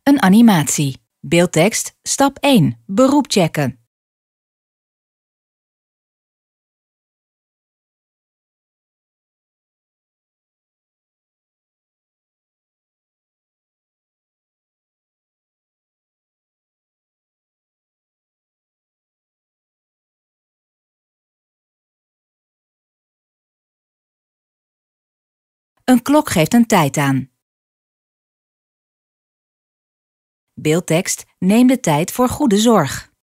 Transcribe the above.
Een animatie. Beeldtekst, stap 1. Beroep checken. Een klok geeft een tijd aan. Beeldtekst, neem de tijd voor goede zorg.